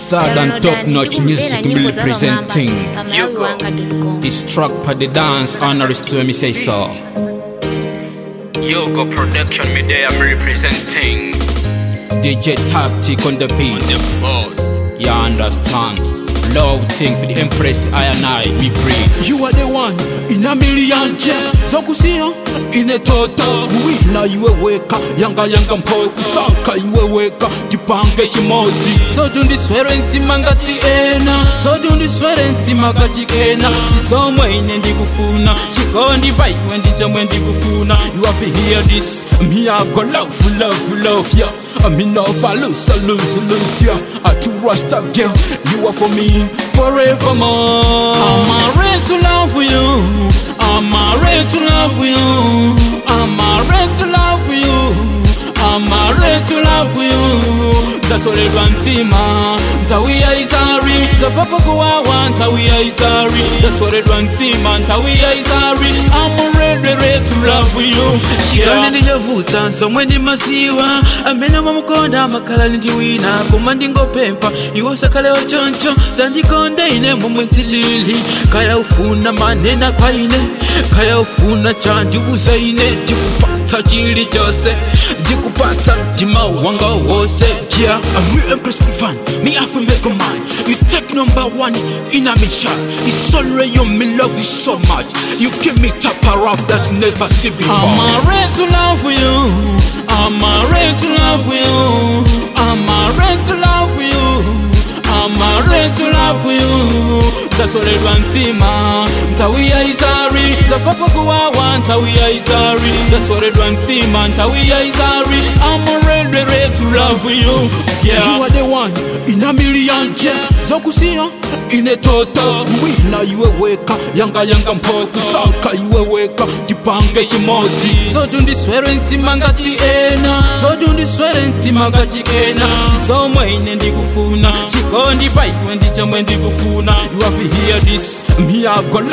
Third and top-notch music will presenting. It's struck by the dance, honor is to me say so. Yogo production, me there I'm representing. DJ Tactic on the beat. You understand? Love thing for the Empress, I and I, me breathe. You are the one in a million, yeah. So kusia in a total. We now you awake, yanga mpo. Saka you awake, jipange chimozi. So do this swearing mangachi ena. So do this swearing magachi kena. So mine and digufuna. She kondi fight when the jam when digufuna. You have to hear this. Me I go love, yeah. I'm in love, I lose, yeah. I too rushed up, girl. You are for me forevermore. I'm ready to love you. I'm ready to love you. I'm ready to love you. I'm ready to love you. That's all I want, Tima. Tawi aitari. The papa go I want. Tawi aitari. That's all I want, Tima. Tawi aitari. I'm ready to love you. Shikane ndijavuta somwendi masiwa amena mamukonda makala ndiwina kumandi ngopempa iwosa kale ochoncho tandikonda ine mumwensilili kaya ufuna manena kwa ine kaya ufuna chandi uzaine jikupata chili chose jikupata jima wanga wose yeah. I'm real Empress fan, me have to make a mind. You take #1 in a mission. It's already you, me love you so much. You give me top up that never see before. I'm ready to love you. I'm ready to love you. I'm ready to love you. I'm ready to love you. That's all I want, Tima. Tawi aitari. The papa go I want. Tawi aitari. That's all I want, Tima. Tawi aitari. I'm ready to love you. Yeah. You are the one in a million, yeah. Zokusia in a total. We now you awake, yanga mpo. Saka you awake, jipange chimozi. So do this swearing mangachi ena. So do this swearing magachi ena. So mine and digufuna. She kondi fight when the jam when digufuna. You have to hear this. Me I go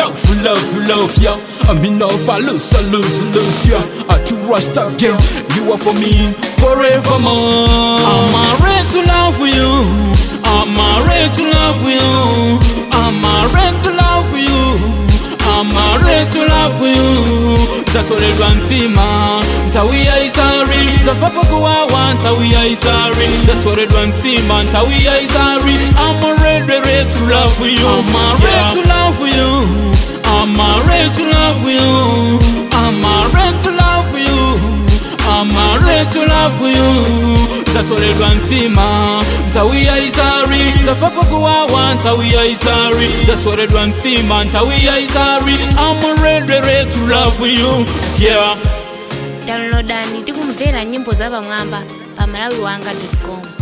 love, yeah. I'm in love, I lose, yeah. I too rushed up, girl. You are for me forevermore. I'm ready to love you. I'm ready to love you. I'm ready to love you. I'm ready to love you. That's all I want, Tima. Tawi aitari. The papa go I want. Tawi aitari. That's all I want, Tima. Tawi aitari. I'm ready to love you. I'm ready to love you. I'm ready to love you. I'm ready to love you. I'm ready to love you. That's all I want, Tima. Tawi aitari. The papa go I want. Tawi aitari. That's all I want, Tima. Tawi aitari. I'm ready to love you. Yeah. Downloadani tikumvera nyimbo za Bamwamba pa malawiwanga.com.